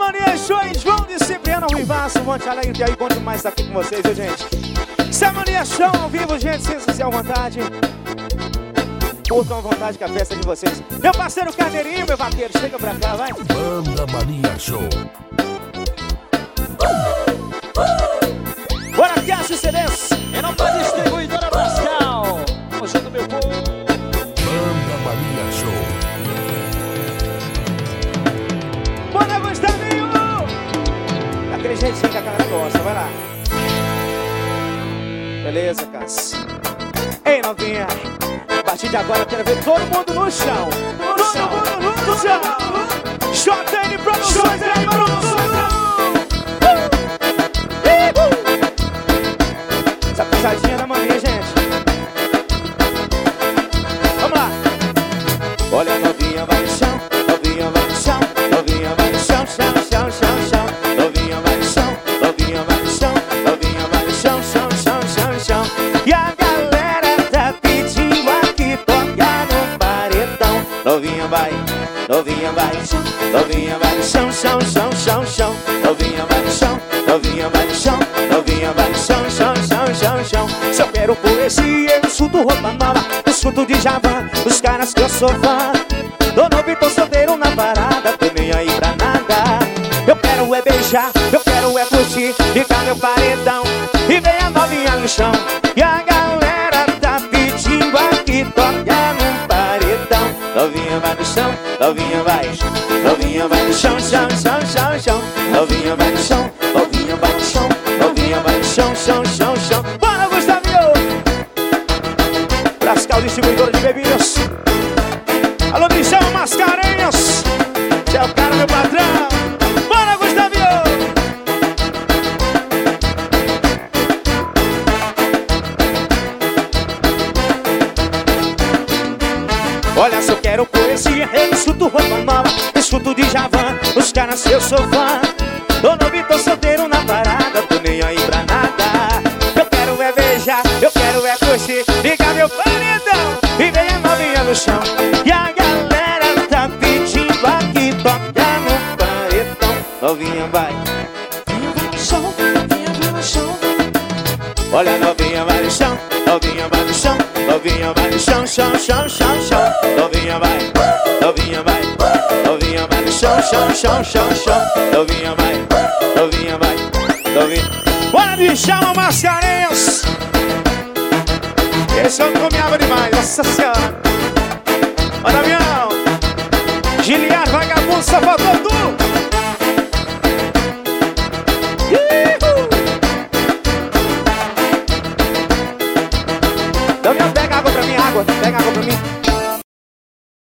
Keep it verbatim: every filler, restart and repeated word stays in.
Mania Show e João de Cipriano Rivaço, Monte Alegre. E aí, quanto mais tá aqui com vocês, viu, gente? Isso é Mania Show ao vivo, gente, sem à vontade. Curtam à vontade com a festa de vocês. Meu parceiro Carneirinho, meu vaqueiro, chega pra cá, vai. Banda Mania Show. Bora aqui, a C Ds. E não pode distribuidora Pascal. Vamos junto, meu povo. Banda Mania Show. Bora, Gustavinho! Daquele jeitinho que a galera gosta, vai lá. Beleza, Cássio? Ei, novinha, a partir de agora eu quero ver todo mundo no chão. No todo chão. Mundo no chão. J N Produções, J N Produções. Essa pisadinha da mania, gente. Vamos lá. Olha a novinha, vai no chão. Novinha, vai no chão. Novinha, vai no chão, chão, chão, chão, chão. Novinha, vai no chão. Novinha, vai no chão. Novinha, vai no chão, chão, chão, chão, chão. E a galera tá pedindo aqui tocar no paredão. Novinha, vai. Novinha, vai. Novinha, vai no chão, chão, chão, chão, chão. Novinha, vai no chão. Novinha, vai no chão. Novinha, vai no chão, chão, chão, chão, chão. Se eu quero poesia, eu escuto roupa nova, eu escuto de Javan, os caras que eu sou fã. Tô novo e tô solteiro na parada, tô nem aí pra nada. Eu quero é beijar, eu quero é curtir, ficar meu paredão e vem a novinha no chão. E a galera tá pedindo aqui tocar no paredão. Novinha vai no chão, novinha vai. Novinha vai no chão, chão, chão, chão, chão. Novinha vai no chão, novinha vai no chão. Novinha vai no chão, chão, chão, chão. Bora, Gustavinho! Brascal, distribuidora de bebidas. Alô, Michel Mascarenhas. Você é o cara, meu patrão. Bora, Gustavinho! Olha, se eu quero poesia, eu escuto roupa nova, eu escuto de Javan, os caras que eu sou fã. Tô novo e tô solteiro na parada, tô nem aí pra nada. Eu quero é beijar, eu quero é curtir, liga meu paredão e vem a novinha no chão. E a galera tá pedindo aqui tocar no paredão. Novinha vai. Novinha vai no chão, novinha vai no chão. Olha a novinha vai no chão, novinha vai no chão. Novinha vai no chão, chão, chão, chão, chão. Novinha vai, novinha vai. Novinha vai no chão, chão, chão, chão, chão. Novinha vai, novinha vai, novinha. Bora de chama Mascarenhas. Esse homem comiava demais, nossa senhora. Bora, avião. Giliar, vagabundo, só faltou tu. Então, pega água pra mim, água. Pega água pra mim.